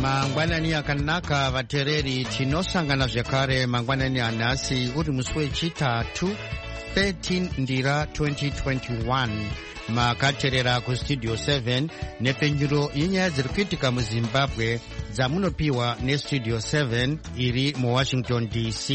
mangwanani akanaka vatereri, tinosangana zvekare mangwanani anhasi uri musi wechitatu 13 ndira 2021. makaterera kustudio 7 nepfenyuro yenyaya dziri kuitika muzimbabwe dzamunopiwa nestudio 7 iri muwashington dc.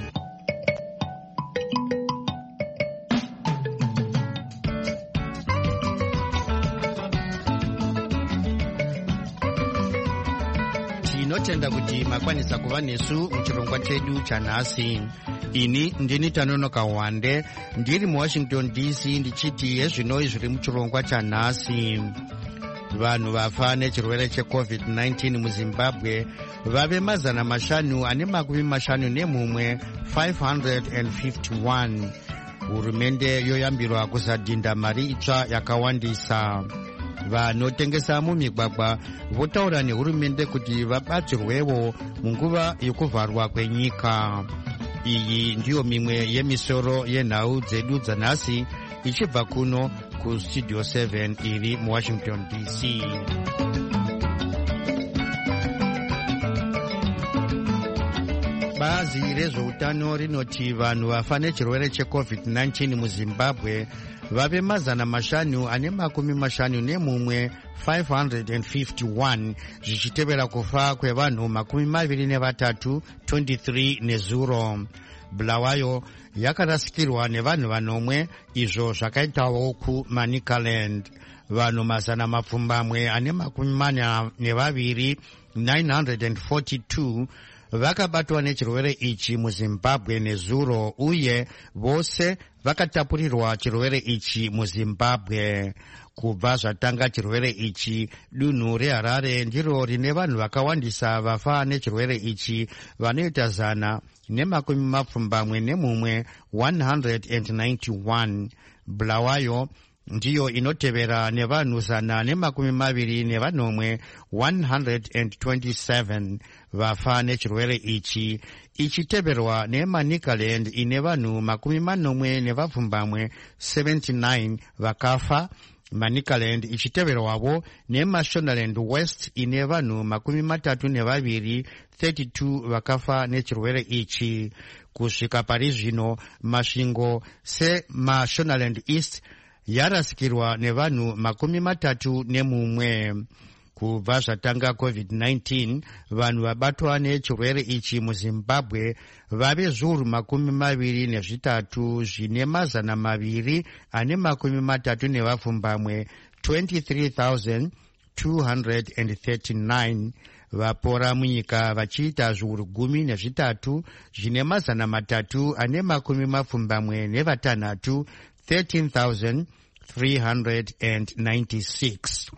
tinotenda kuti makwanisa kuva nesu muchirongwa chedu chanhasi. ini ndini Tanonoka Wande ndiri muwashington dc ndichiti yezvinoi zviri muchirongwa chanhasi. vanhu vafa nechirwere checovid-19 muzimbabwe vave 551 551. hurumende yoyambirwa kusadhinda mari itsva yakawandisa. vanotengesa mumigwagwa votaura nehurumende kuti vabatsirwewo munguva yekuvharwa kwenyika. iyi ndiyo mimwe yemisoro yenhau dzedu dzanhasi ichibva kuno kustudio 7 iri muwashington dc. bazi rezveutano rinoti vanhu vafa nechirwere checovid-19 muzimbabwe vave 551 551 zvichitevera kufa kwevanhu 23 23 nezuro. bulawayo yakarasikirwa nevanhu vanomwe, izvo zvakaitawo kuManicaland. vanhu 442 942 vakabatwa nechirwere ichi muzimbabwe nezuro, uye vose vakatapurirwa chirwere ichi muzimbabwe. kubva zvatanga chirwere ichi, dunhu reHarare ndiro rine vanhu vakawandisa vafa nechirwere ichi, vanoita 191. bulawayo ndiyo inotevera nevanhu 127 vafa nechirwere ichi, ichiteverwa neManicaland ine vanhu 79 vakafa. Manicaland ichiteverwavo neMashonaland West ine vanhu 32 vakafa nechirwere ichi. kusvika pari zvino masvingo seMashonaland East yarasikirwa nevanhu 31. kubva zvatanga covid-19 vanhu vabatwa nechirwere ichi muzimbabwe vave zviuru 23 zvine 237 23,239. vapora munyika vachiita zviuru 13 zvine 376 13,396.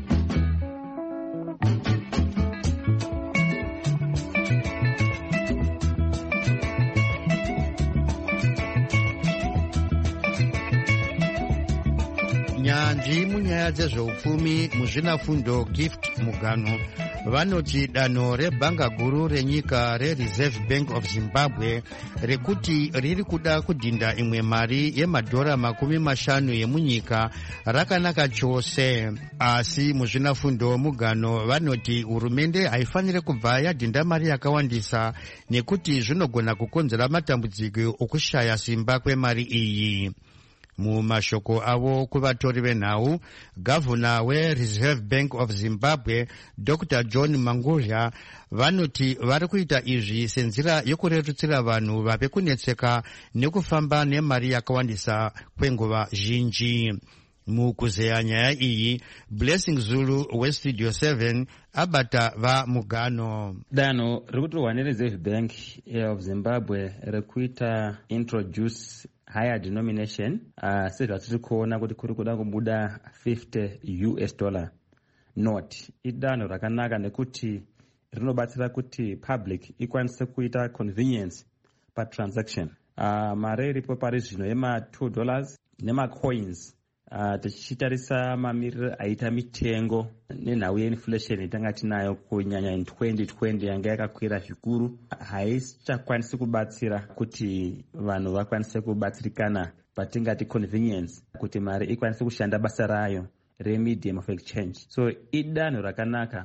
nyanzvi munyaya dzezveupfumi muzvinafundo Gift Mugano vanoti danho rebhanga guru renyika reReserve Bank of Zimbabwe rekuti riri kuda kudhinda imwe mari yemadhora 50 yemunyika rakanaka chose. asi muzvinafundo Mugano vanoti hurumende haifaniri kubva yadhinda mari yakawandisa nekuti zvinogona kukonzera matambudziko okushaya simba kwemari iyi. mumashoko avo kuvatori venhau, gavhuna weReserve Bank of Zimbabwe Dr. John Mangulya vanoti vari kuita izvi senzira yokurerutsira vanhu vave kunetseka nekufamba nemari yakawandisa kwenguva zhinji. mukuzeya nyaya iyi, Blessing Zulu westudio 7 abata vaMugano. danho rikutorwa neReserve Bank of Zimbabwe rekuita introduce higher denomination sezvatiri kuona kuti kuri kuda kubuda $50 note. idanho rakanaka nekuti rinobatsira kuti public ikwanise kuita convenience patransaction. mari iripo pari zvino yema$2 nemacoins. tichitarisa mamiriro aita mitengo nenhau yeinflation itanga tinayo kunyanya in 2020 yanga yakakwira zvikuru, haichakwanisi kubatsira kuti vanhu vakwanise kubatsirikana patingati convenience, kuti mari ikwanise kushanda basa rayo remedium of exchange. so idanho rakanaka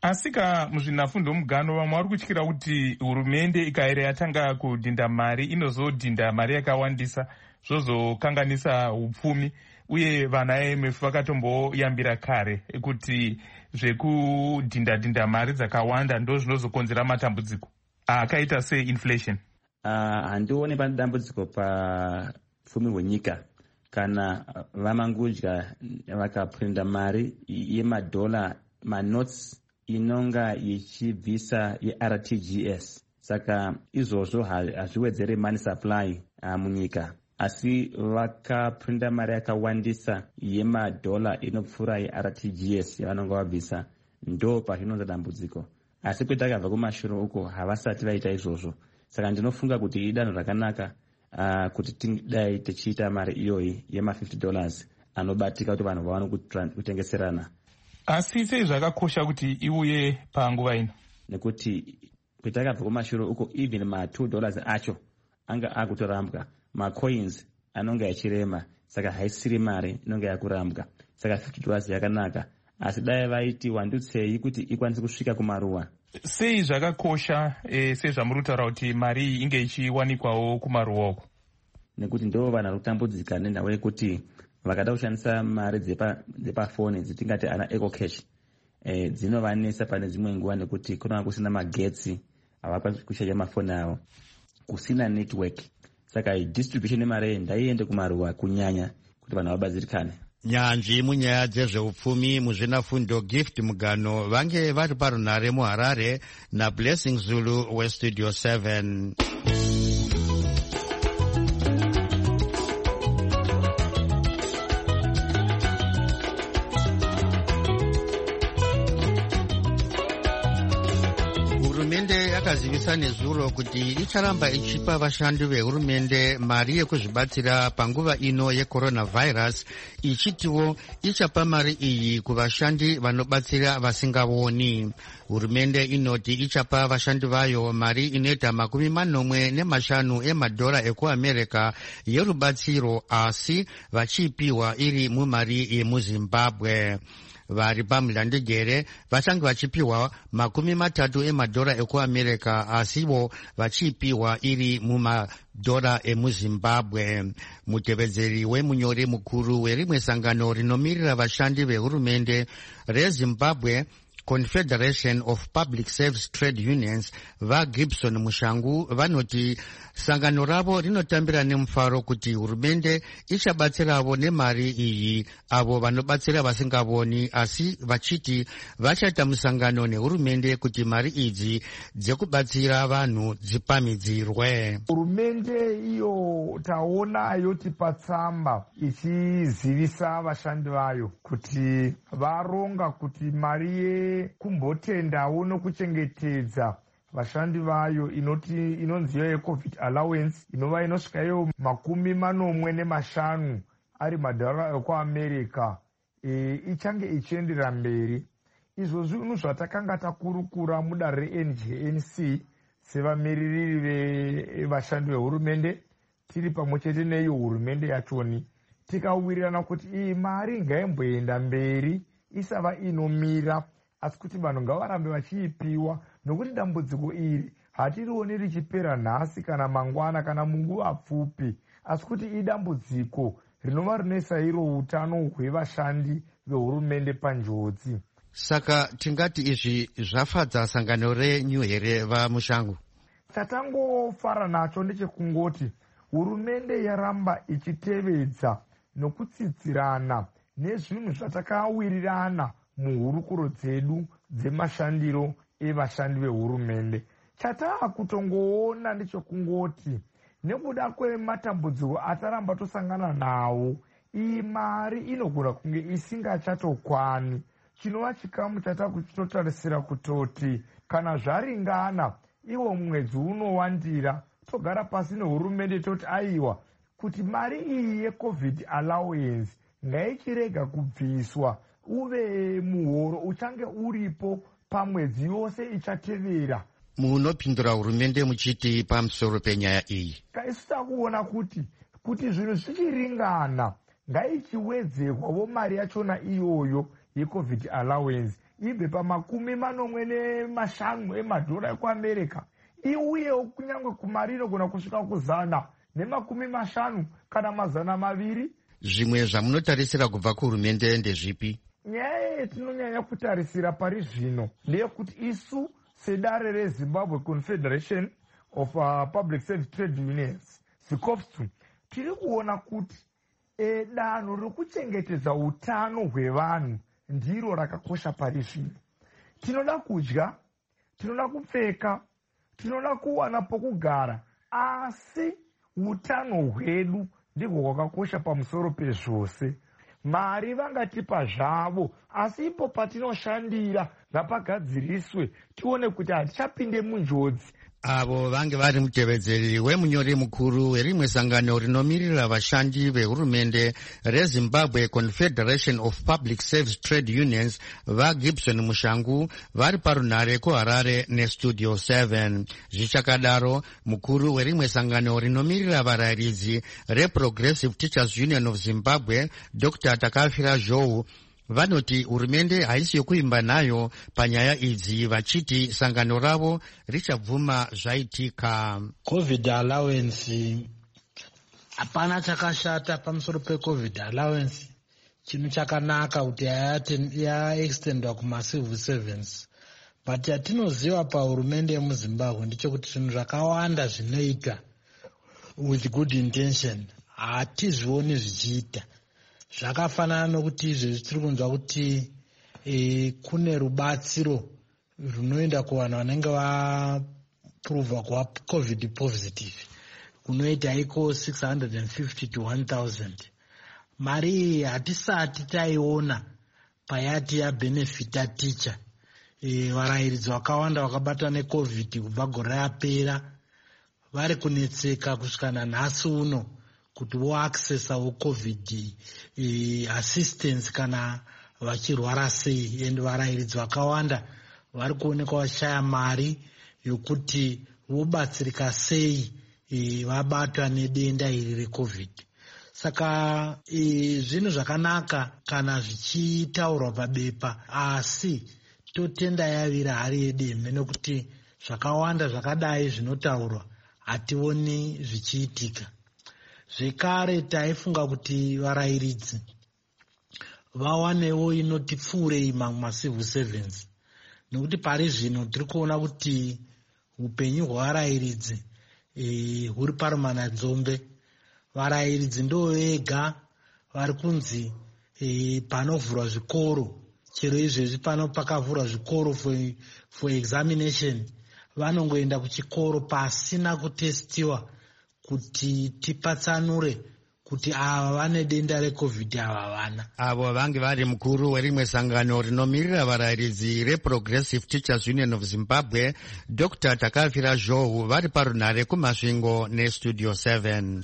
Asika muzvinafundo mugano vamwe vari kutyira kuti hurumende ikaire yatanga kudhinda mari inozodhinda mari yakawandisa zvozokanganisa upfumi, uye vana IMF vakatomboyambira kare kuti zvekudhinda mari dzakawanda ndo zvinozokonzera matambudziko akaita seinflation. Handioni pane dambudziko papfumi hwenyika kana vamangudya vakaprinda mari yemadhola manotes inonga ichibvisa yeRTGS. Saka izvozvo hazviwedzere money supply munyika, asi vakaprinda mari yakawandisa yemadhola inopfuura yeRTGS yavanonga vabvisa, ndo pazvinonza dambudziko. Asi kuti takabva kumashure uko havasati vaita izvozvo. Saka ndinofunga kuti idanho rakanaka kuti tidai tichiita mari iyoyi yema$50 anobatika kuti vanhu vawane kutengeserana. Asi sei zvakakosha kuti iuye panguva ino? Nekuti kuti takabva kumashure uko even ma$2 acho anga akutorambwa, macoins anonga yachirema, saka haisiri mari inonga yakurambwa. Saka $50 yakanaka, asi dai vaiti wandutsei kuti ikwanise kusvika kumaruwa. Sei zvakakosha sezvamuri kutaura kuti mari inge ichiwanikwawo kumaruwa uko? Nekuti ndo vanhu vari kutambudzika nenhau yekuti vakada kushandisa mari dzepafoni dzitingati ana eco cash dzinovanesa pane dzimwe nguva, nekuti kunova kusina magetsi, havakwanisi kushaja mafoni avo, kusina network. Saka distribution yemari ndaiende kumaruwa kunyanya kuti vanhu vabatsirikane. Nyanzvi munyaya dzezveupfumi muzvinafundo Gift Mugano vange vari parunhare muHarare naBlessing Zulu weStudio 7. Hurumende yakazivisa nezuro kuti icharamba ichipa vashandi vehurumende mari yekuzvibatsira panguva ino yecoronavirus, ichitiwo ichapa mari iyi kuvashandi vanobatsira vasingaoni. Hurumende inoti ichapa vashandi vayo mari inoita $45 emadhora ekuAmerica yerubatsiro, asi vachipiwa iri mumari yemuZimbabwe. Vari pamulandegere vachange vachipiwa $30 emadhora ekuAmerica, asiwo vachipiwa iri mumadhora emuZimbabwe. Mutevedzeri wemunyori mukuru werimwe sangano rinomirira vashandi vehurumende reZimbabwe Confederation of Public Service Trade Unions, vaGibson Mushangu, vanoti sangano ravo rinotambira nemufaro kuti hurumende ichabatsiravo nemari iyi avo vanobatsira vasingavoni, asi vachiti vachaita musangano nehurumende kuti mari idzi dzekubatsira vanhu dzipamidzirwe. Hurumende iyo taona yotipa tsamba ichizivisa vashandi vayo kuti varonga kuti mari yekumbotendawo nokuchengetedza vashandi vayo inonziyo yeCovid allowance inova inosvika iyo $50 ari madhara ekuAmerica ichange ichiendera mberi. Izvozvi unhu zvatakanga takurukura mudare reNJNC sevamiririri vevashandi vehurumende tiri pamwe chete neiyo hurumende yachoni, tikawirirana kuti iyi mari ngaimboenda mberi isava inomira, asi kuti vanhu ngavarambe vachiipiwa, nokuti dambudziko iri hatirioni richipera nhasi kana mangwana kana munguva pfupi, asi kuti idambudziko rinova rinoisa iro utano hwevashandi vehurumende panjodzi. Saka tingati izvi zvafadza sangano renyu here vaMushangu? Chatangofara nacho ndechekungoti hurumende yaramba ichitevedza nokutsidzirana nezvinhu zvatakawirirana muhurukuro dzedu dzemashandiro evashandi vehurumende. Chataakutongoona ndechekungoti nekuda kwematambudziko ataramba tosangana nawo, iyi mari inogona kunge isingachatokwani, chinova chikamu chatakuchitotarisira kutoti kana zvaringana iwo mwedzi unowandira togara pasi nehurumende toti aiwa kuti mari iyi yeCovid allowance ngaichirega kubviswa, uve muhoro uchange uripo pamwedzi yose ichatevera. Munopindura hurumende muchiti pamusoro penyaya iyi? Isu takuona kuti zvinhu zvichiringana ngaichiwedzerwawo mari yachona iyoyo yeCovid allowance ibve pa$50 emadhora ekuamerica iuyewo kunyange kumari inogona kusvika ku150 kana 200. Zvimwe zvamunotarisira kubva kuhurumende ndezvipi? Nyaya yetinonyanya kutarisira pari zvino ndeyekuti isu sedare reZimbabwe Confederation of Public Service Trade Unions, ZICOFSTU, tiri kuona kuti danho rekuchengetedza utano hwevanhu ndiro rakakosha pari zvino. Tinoda kudya, tinoda kupfeka, tinoda kuwana pokugara, asi utano hwedu ndihwo hwakakosha pamusoro pezvose. Mari vangatipa zvavo, asi ipo patinoshandira ngapagadziriswe tione kuti hatichapinde munjodzi. Avo vange vari mutevedzeri wemunyori mukuru werimwe sangano rinomirira vashandi vehurumende reZimbabwe Confederation of Public Service Trade Unions vaGibson Mushangu vari parunhare kuHarare neStudio 7. Zvichakadaro, mukuru werimwe sangano rinomirira varayiridzi reProgressive Teachers Union of Zimbabwe Dr. Takafira Zhou vanoti hurumende haisi yokuimba nayo panyaya idzi, vachiti sangano ravo richabvuma zvaitika. COVID allowance, hapana chakashata pamusoro peCovid allowance. Chinhu chakanaka kuti yaextendwa kumacivil servants. But yatinoziva pahurumende yemuZimbabwe ndechekuti zvinhu zvakawanda zvinoita with good intention hatizvioni zvichiita. Zvakafanana nokuti izvezvi tiri kunzwa kuti kune rubatsiro runoenda kuvanhu vanenge vapuruvha kuva COVID positive kunoita iko 650 to 1000. Mari iyi hatisati taiona payati yabenefita teacher. Varayiridzi vakawanda vakabatwa neCovid kubva gore rapera vari kunetseka kusvika nanhasi uno kuti voaccessawo COVID assistance kana vachirwara sei. And varayiridzi vakawanda vari kuonekwa vashaya mari yokuti vobatsirika sei vabatwa nedenda iri reCovid. Saka zvinhu zvakanaka kana zvichitaurwa pabepa, asi totenda yavira hari yedembe nokuti zvakawanda zvakadai zvinotaurwa hationi zvichiitika. Zvekare taifunga kuti varayiridzi vawanewo inoti pfuurei macivil servants, nokuti pari zvino tiri kuona kuti upenyu hwevarayiridzi huri parumana nzombe. Varayiridzi ndo vega vari kunzi panovhurwa zvikoro, chero izvezvi pano pakavhurwa zvikoro for examination, vanongoenda kuchikoro pasina kutestiwa kuti tipatsanure kuti ava vane denda reCovid ava vana. Avo vange vari mukuru werimwe sangano rinomirira varayiridzi reProgressive Teachers Union of Zimbabwe Dr. Takafira Zhou vari parunhare kumasvingo neStudio 7.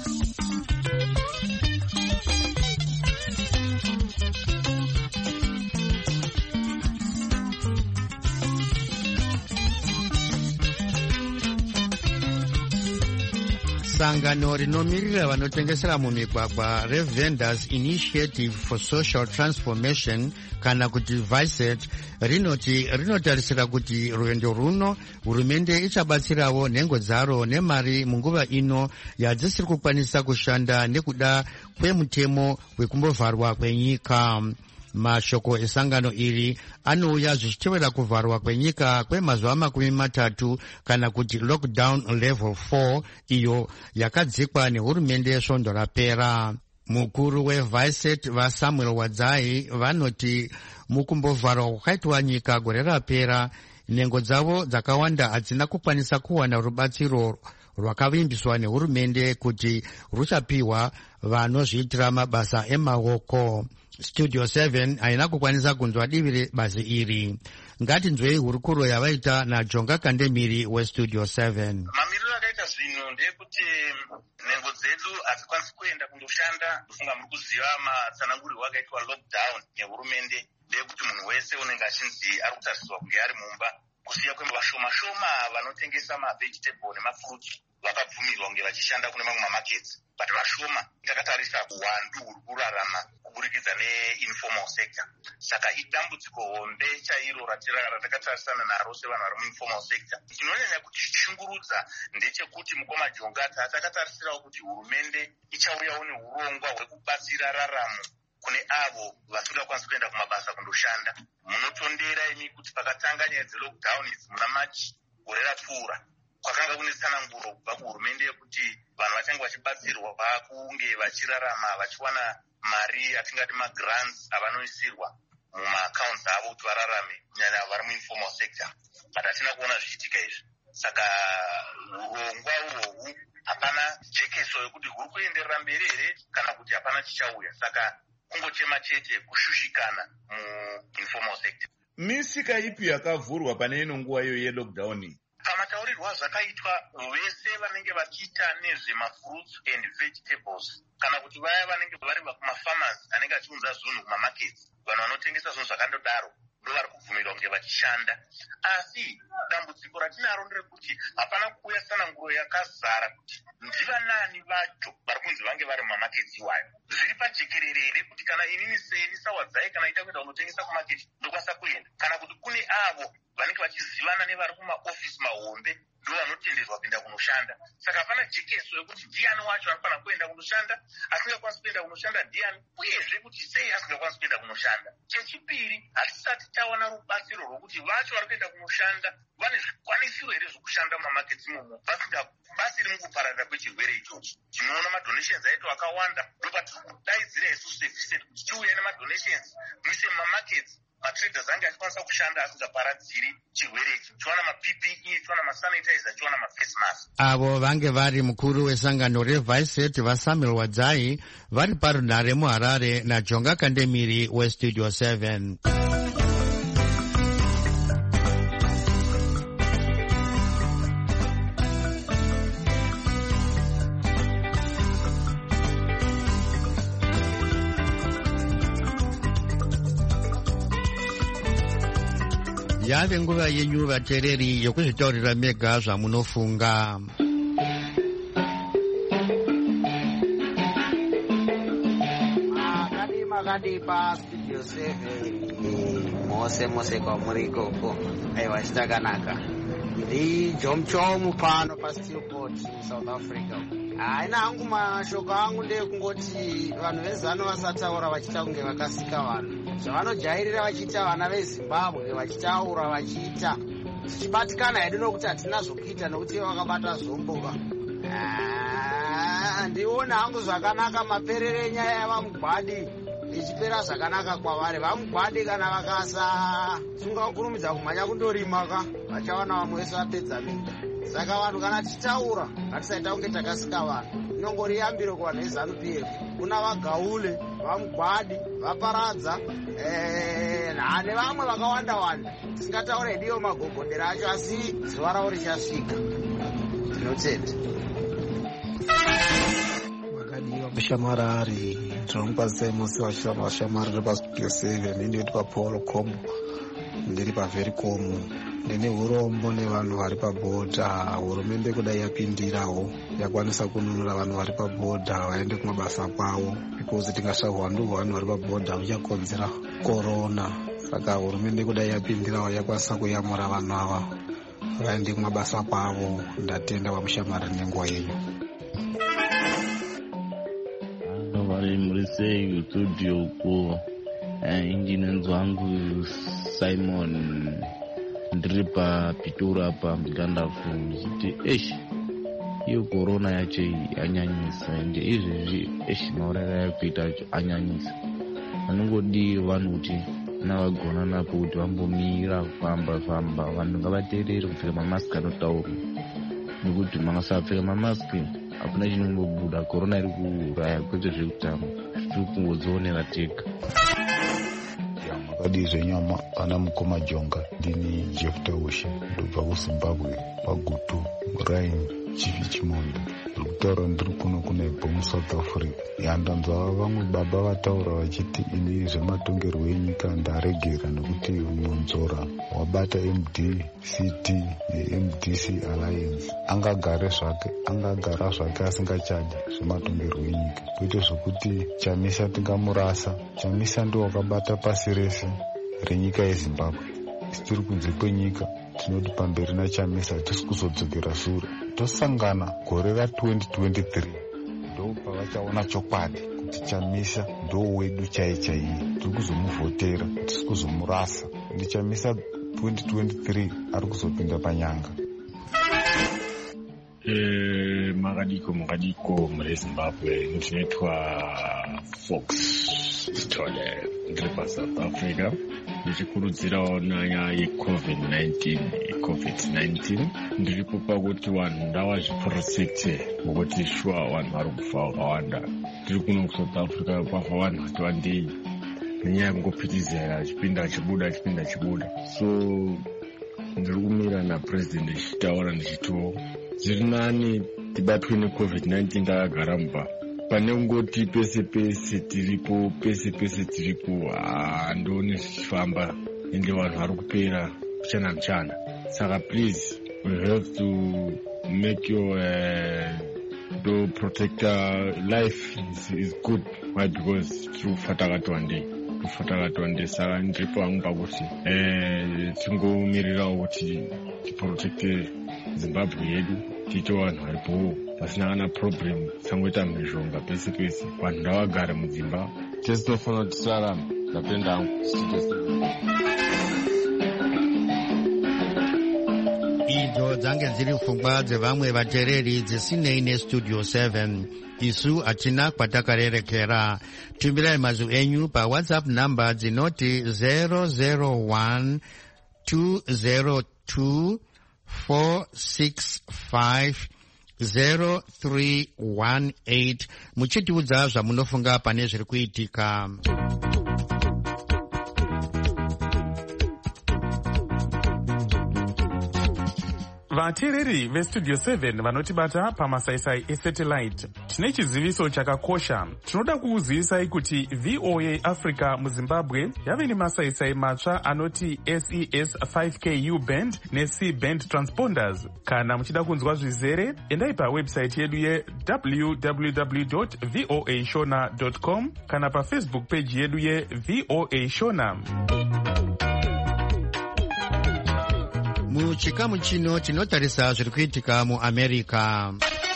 Sangano rinomirira vanotengesera mumigwagwa reVendors Initiative for Social Transformation kana kuti VICET rinoti rinotarisira kuti rwendo runo hurumende ichabatsirawo nhengo dzaro nemari munguva ino yadzisiri kukwanisa kushanda nekuda kwemutemo wekumbovharwa kwenyika. Mashoko esangano iri anouya zvichitevera kuvharwa kwenyika kwemazuva 30 kana kuti lockdown level 4 iyo yakadzikwa nehurumende svondo rapera. Mukuru weVICET vaSamuel Wadzai vanoti mukumbovharwa kwakaitwa nyika gore rapera, nhengo dzavo dzakawanda hadzina kukwanisa kuwana rubatsiro rwakavimbiswa nehurumende kuti ruchapiwa vanozviitira mabasa emaoko. Studio 7 haina kukwanisa kunzwa divi rebazi iri. Ngatinzwei hurukuro yavaita naJonga Kandemiri weStudio 7. Mamiriro akaita zvinhu ndeyekuti nhengo dzedu hadzikwanisi kuenda kundoshanda. Kufunga muri kuziva matsanangurirwo akaitwa lockdown nehurumende ndeyekuti munhu wese unenge achinzi ari kutarisirwa kunge ari mumba, kusiya kwevashoma shoma vanotengesa mavegetable nemafruits vakabvumirwa kunge vachishanda kune mamwe mamaketsi, but vashoma takatarisa uwandu huri kurarama kuburikidza neinformal sector. Saka idambudziko hombe chairo ratakatarisana naro sevanhu vari muinformal sector. Chinonyanya kutishungurudza ndechekuti mukoma Jongata takatarisirawo kuti hurumende ichauyawo neurongwa hwekubatsira raramo kune avo vasingakwanisi kuenda kumabasa kundoshanda. Munotondera imi kuti pakatanga nyaya dzelockdown idzi muna Machi gore rapfuura kwakanga kune tsananguro kubva kuhurumende yekuti vanhu vachange vachibatsirwa kunge vachirarama vachiwana mari atingati magrants avanoisirwa mumaaccounts avo kuti vararame kunyanya vari muinformal sector. But hatina kuona zvichiitika izvi. Saka urongwa uhwohwu hapana jekeso yekuti huri kuenderera mberi here kana kuti hapana chichauya. Saka kungochema chete kushushikana muinformal sector. Misika ipi yakavhurwa pane ino nguva iyo yelockdown? Pamataurirwa zvakaitwa vese vanenge vachiita nezvemafruits and vegetables kana kuti vaya vanenge vari kumafarmers anenge achiunza zvinhu kumamarkets, vanhu vanotengesa zvinhu zvakandodaro ndovari kubvumirwa kunge vachishanda. Asi dambudziko ratinaro nderekuti hapana kuuya tsananguro yakazara kuti ndivanani vacho vari kunzi vange vari mumamarkets iwayo. Zviri pajekerere kuti kana inini seni sawadzai kana ita kuenda kunotengesa kumarket ndokwanisa kuenda, kana kuti kune avo vanenge vachizivana nevari kumaofisi mahombe ndo vanotenderwa kuenda kunoshanda. Saka hapana jekeso yekuti ndiani wacho anofanira kuenda kunoshanda, asingakwanisi kuenda kunoshanda ndiani, uyezve kuti sei asingakwanisi kuenda kunoshanda. Chechipiri, hatisati tawana rubatsiro rwokuti vacho vari kuenda kunoshanda vane zvikwanisiro here zvokushanda mumamarkets imomo vasingabatsiri mukupararira kwechirwere ichochi. Tinoona madonations aito akawanda, ndopatiri kudaidzira isusu sevhiseti kuti tiuye nemadonations muise mumamarkets matraders ange achikwanisa kushanda asingaparadziri chirwere ichi. Tiwana maPPE, tiwana masanitizer, tiwana maface mask. Avo vange vari mukuru wesangano reViceT vaSamuel Wadzai vari parunhare muHarare naJonga Kandemiri weStudio 7. Yave nguva yenyu vateereri yokuzvitaurira mega zvamunofunga. Makadi paStudio 7 mose kwamuri ikoko. Aiwa chitakanaka. Ndi Jomchomu pano paSteelport South Africa. Haina hangu mashoko angu ndekungoti vanhu vezano vasataura vachita kunge vakasika vanhu. Zvavanojairira vachiita vana veZimbabwe vachitaura vachiita zvichibatikana hedu nokuti hatina zvokuita nokuti vakabata zombo. Ndiona hangu zvakanaka maperere nyaya yavamugwadi ichipera zvakanaka kwavari. Vamugwadi kana vakasasunga kukurumidza kumhanya kundorima vachawana vamwe vese vapedza minda. Saka vanhu kana tichitaura ngatisaita kunge takasika vanhu. Inongori yambiro kuvanhu veZANU-PF. Kuna vagaule, vamugwadi, vaparadza, nevamwe vakawanda-wanda. Tisingataure hediyo magogodera acho asi zuva ravo richasvika. Tinotenda. Makadiwa mushamarari ndinomukwazisai musi vashamarari paStudio 7 ndinoti paPaul Kombo ndiri paVericom. Ndine urombo nevanhu vari pabhodha. Hurumende kudai yapindirawo yakwanisa kununura vanhu vari pabhodha vaende kumabasa kwavo, because tingashaurwa vanhu vari pabhodha uchakonzera korona. Saka hurumende kudai yapindirawo yakwanisa kuyamura vanhu ava vaende kumabasa kwavo. Ndatenda vamushamarari nenguva yenyu. Vari murisei studio uko. Injinenzi wangu Simon ndiri paPitura paMgandafu ndichiti iyo korona yacho yanyanyisa ende izvezvi mauraya yakuita acho anyanyisa. Vanongodi vanhu kuti navagona napo kuti vambomira kufamba vanhu ngavateerere kupfeka mamaski anotaurwa, nekuti makasapfeka mamaski hapana chinombobuda. Korona iri kuuraya kwete zvekutamba, zvitiri kungodzionera tega. Makadi zvenyama ana mukoma Jonga. Ndini Jefta Ushe ndobva kuZimbabwe paGutu Rain Chivi Chimondo. kutaura ndiri kuno kunaibva muSouth Africa. Ndanzwa vamwe baba vataura vachiti ini zvematongerwo enyika ndaregera nekuti Munzora wabata MDCT neMDC Alliance angagara zvake asingachadi zvematongerwo enyika, kwete zvokuti Chamisa tingamurasa. Chamisa ndiwo wakabata pasi rese renyika yeZimbabwe. Tiri kunze kwenyika tinoti pamberi naChamisa tisi kuzodzokera shure. Tosangana gore ra2023 ndo pavachaona chokwadi kuti Chamisa ndo wedu chaiye. Tiri kuzomuvhotera, tisi kuzomurasa. Ndi Chamisa 2023 ari kuzopinda panyanga. Makadiko muri Zimbabwe ndinoitwa Fox Stole ndiri paSouth Africa ndichikurudzirawo nyaya yeCovid-19 ndiripo pakuti vanhu ndavazviprotecte nokuti shuwa vanhu vari kufa vakawanda. Tiri kuno kuSouth Africa kwafa vanhu vati wandei nenyaya yekungopitizira achipinda chibuda. So ndiri kumira naPresident ndichitaura ndichitiwo zviri nani tibatwe neCovid-19 takagara mumba, pane kungoti pese tiripo handioni zvichifamba ende vanhu vari kupera muchana. Saka please we have to make your to protect life is good. Why? Because tikufa takati wandei. Saka ndiripo hangu pakuti tingomirirawo kuti tiprotecte Zimbabwe yedu, tiite vanhu varipo pasina kana problem, sangoita mhizhonga pese vanhu ndavagara mudzimba. Tese tinofanira kuti tirarame. Ndapenda hangu idzo dzange dziri pfungwa dzevamwe vateereri dzisinei neStudio 7. isu hatina kwatakarerekera. Tumbirai mazwi enyu paWhatsApp namba dzinoti 001 202 465 0318 muchitiudza zvamunofunga pane zviri kuitika. vateereri veStudio 7 vanotibata pamasaisai esatellite, tine chiziviso chakakosha. Tinoda kukuzivisai kuti VOA Africa muZimbabwe yave nemasaisai matsva anoti SES 5K U-band neC-band transponders. Kana muchida kunzwa zvizere, endai pawebsite yedu ye.www.voashona.com kana paFacebook page yedu yeVOA Shona. Muchikamu chino tinotarisa zviri kuitika muAmerica.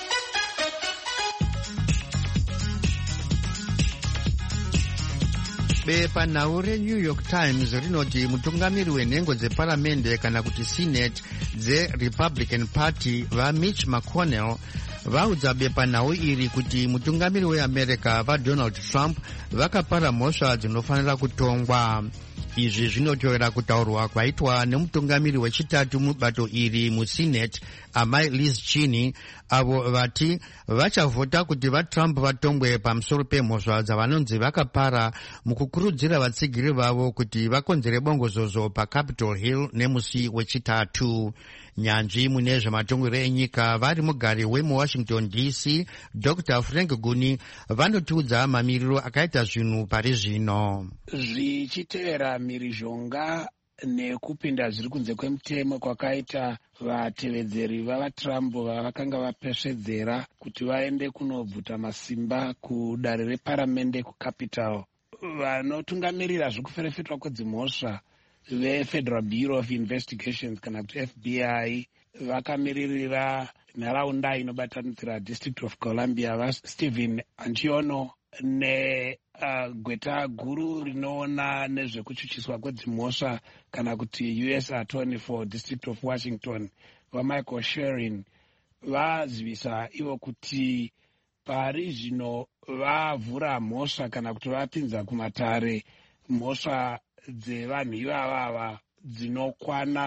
Bepanhau reNew York Times rinoti mutungamiri wenhengo dzeparamende kana kuti Senate dzeRepublican Party vaMitch McConnell vaudza bepanhau iri kuti mutungamiri weAmerica vaDonald Trump vakapara mhosva dzinofanira kutongwa. Izvi zvinotorera kutaurwa kwaitwa nemutungamiri wechitatu mubato iri muSenate amai Liz Cheney, avo vati vachavhota kuti vaTrump vatongwe pamusoro pemhosva dzavanonzi vakapara mukukurudzira vatsigiri vavo kuti vakonzere bongozozo paCapitol Hill nemusi wechitatu. Nyanzvi mune zvematongero enyika vari mugari wemuWashington DC Dr. Frank Guni vanotiudza mamiriro akaita zvinhu pari zvino. Zvichitevera mhirizhonga nekupinda zviri kunze kwemutemo kwakaita vatevedzeri vavaTrump vavakanga vapesvedzera kuti vaende kunobvuta masimba kudare reparamende kuCapitol, vanotungamirira zvekuferefetwa kwedzimhosva veFederal Bureau of Investigations kana kuti FBI vakamiririra nharaunda inobatanidzira District of Columbia vaStephen Antiono negweta guru rinoona nezvekuchuchiswa kwedzimhosva kana kuti US Attorney for District of Washington vaMichael Sherin vazivisa ivo kuti pari zvino vavhura mhosva kana kuti vapinza kumatare mhosva dzevanhu ivava dzinokwana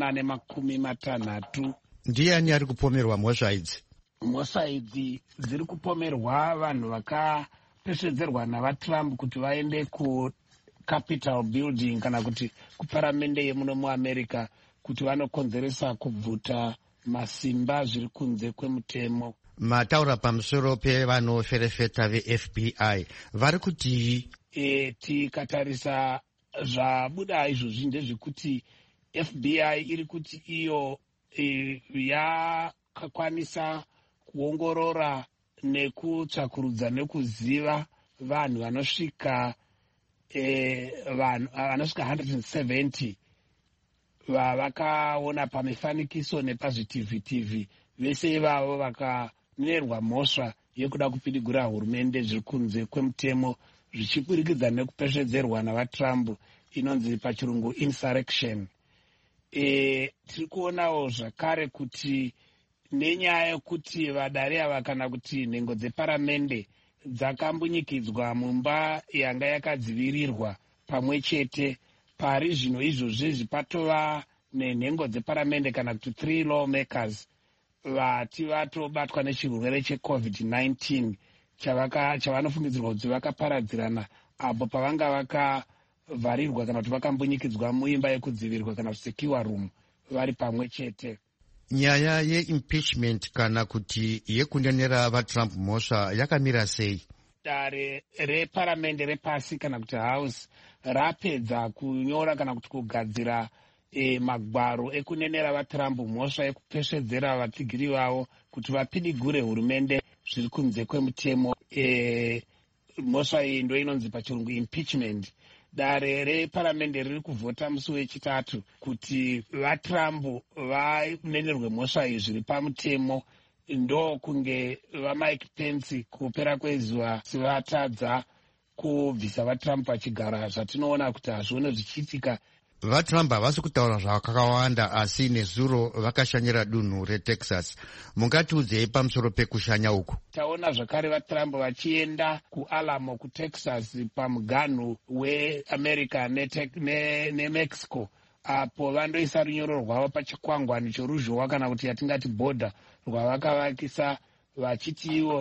160. Ndiani ari kupomerwa mhosva idzi? Mhosva idzi dziri kupomerwa vanhu vakapesvedzerwa navaTrump kuti vaende kuCapitol Building kana kuti kuparamende yemuno muAmerica kuti vanokonzeresa kubvuta masimba zviri kunze kwemutemo. mataura pamusoro pevanoferefeta veFBI vari kuti tikatarisa zvabuda izvozvi ndezvekuti FBI iri kuti iyo yakakwanisa kuongorora nekutsvakurudza nekuziva vanhu vanosvika 170 vavakaona pamifanikiso nepazvitivhitivhi. Vese ivavo vakanerwa mhosva yekuda kupidigura hurumende zviri kunze kwemutemo, zvichiburikidza nekupeshedzerwa navaTrump, inonzi pachirungu insurrection. Tiri kuonawo zvakare kuti nenyaya yekuti vadare ava kana kuti nhengo dzeparamende dzakambunyikidzwa mumba yanga yakadzivirirwa pamwe chete, pari zvino izvozvi patova nenhengo dzeparamende kana kuti 3 lawmakers vati vatobatwa nechirwere cheCovid-19 chavanofungidzirwa kuti vakaparadzirana apo pavanga vakavharirwa kana kuti vakambunyikidzwa muimba yekudzivirirwa kana secure room vari pamwe chete. Nyaya yeimpeachment kana kuti yekunenera vaTrump mhosva yakamira sei? Dare reparamende repasi kana kuti house rapedza kunyora kana kuti kugadzira magwaro ekunenera vaTrump mhosva yekupeshedzera vatsigiri vavo kuti vapidigure hurumende zviri kunze kwemutemo. Mhosva iyi ndo inonzi pachirungu impeachment. Dare reparamende riri kuvhota musi wechitatu kuti vaTrump vanenerwe mhosva iyi zviri pamutemo, ndo kunge vaMike Pence kupera kwezuva sivatadza kubvisa vaTrump pachigara, zvatinoona kuti hazvione zvichiitika. VaTrump havasi kutaura zvakawanda, asi nezuro vakashanyira dunhu reTexas. Mungatiudzei pamusoro pekushanya uku? Taona zvakare vaTrump vachienda kuAlamo kuTexas pamuganhu weAmerica neMexico, apo vandoisa runyoro rwavo pachikwangwani choruzhowa kana kuti yatingati bhodha rwavakavakisa, vachiti ivo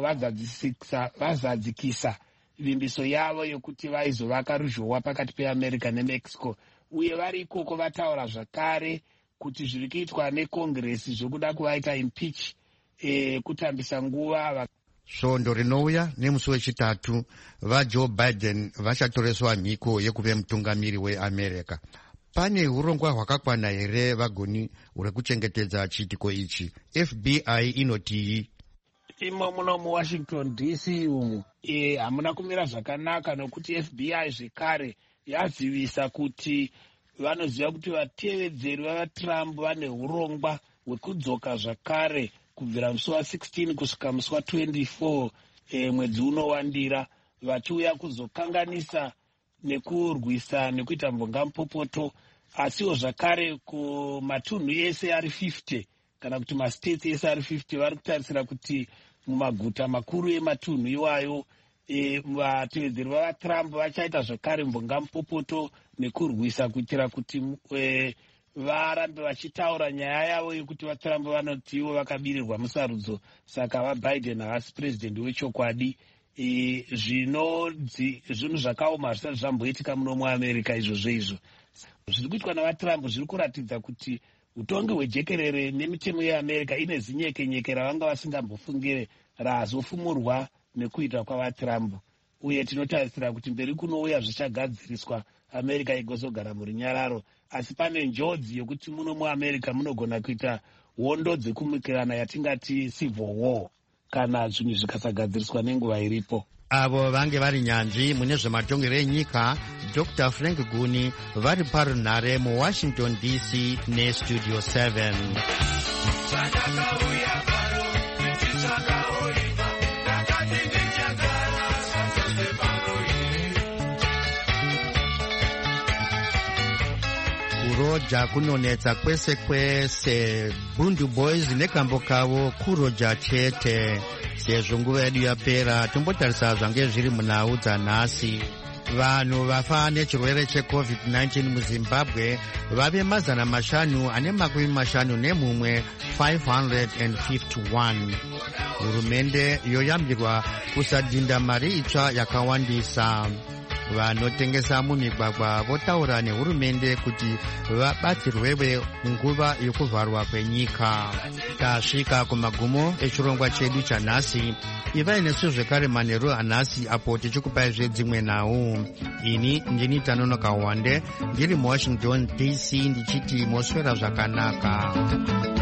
vazadzikisa vimbiso yavo yokuti vaizovaka ruzhowa pakati peAmerica neMexico. Uye vari ikoko vataura zvakare kuti zviri kuitwa nekongresi zvokuda kuvaita impeach kutambisa nguva. Svondo rinouya nemusi wechitatu vaJoe Biden vachatoreswa mhiko yekuve mutungamiri weAmerica. Pane urongwa hwakakwana here vagoni hwekuchengetedza chiitiko ichi? FBI inoti imo muno muWashington DC umu hamuna kumira zvakanaka, nokuti FBI zvekare yazivisa kuti vanoziva kuti vatevedzeri vavaTrump vane urongwa hwekudzoka zvakare kubvira musi wa16 kusvika musi wa24 mwedzi unowandira, vachiuya kuzokanganisa nekurwisa nekuita mbongamupopoto, asiwo zvakare kumatunhu ese ari 50 kana kuti mastates ese ari 50 vari kutarisira kuti mumaguta makuru ematunhu iwayo vatevedzeri vavaTrump vachaita zvakare mbongamupopoto nekurwisa kuitira kuti varambe vachitaura nyaya yavo yekuti vaTrump vanoti ivo vakabirirwa musarudzo, saka vaBiden havasi purezidendi wechokwadi. Zvinhu zvakaoma zvisati zvamboitika muno muAmerica izvozvo. Zviri kuitwa navaTrump zviri kuratidza kuti utongi hwejekerere nemitemo yeAmerica ine zinyekenyeke ravanga vasingambofungire razofumurwa nekuita kwavaTrump, uye tinotarisira kuti mberi kunouya zvichagadziriswa America igozogara murunyararo. Asi pane njodzi yokuti muno muAmerica munogona kuita hondo dzekumukirana yatingati civil war kana zvinhu zvikasagadziriswa nenguva iripo. Avo vange vari nyanzvi mune zvematongero enyika, Dr. Frank Guni, vari parunhare muWashington DC neStudio 7. Kuroja kunonetsa kwese kwese. Bundu Boys nekambo kavo kuroja chete. Sezvo nguva yedu yapera, tombotarisa zvange zviri munhau dzanhasi. Vanhu vafa nechirwere cheCovid-19 muZimbabwe vave 551, 551. Hurumende yoyambirwa kusadhinda mari itsva yakawandisa. vanotengesa mumigwagwa votaura nehurumende kuti vabatsirwewe nguva yekuvharwa kwenyika. Tasvika kumagumo echirongwa chedu chanhasi. Ivai nesu zvekare manheru anhasi apo tichikupai zvedzimwe nhau. Ini ndini Tanonoka Wande ndiri muWashington DC ndichiti moswera zvakanaka.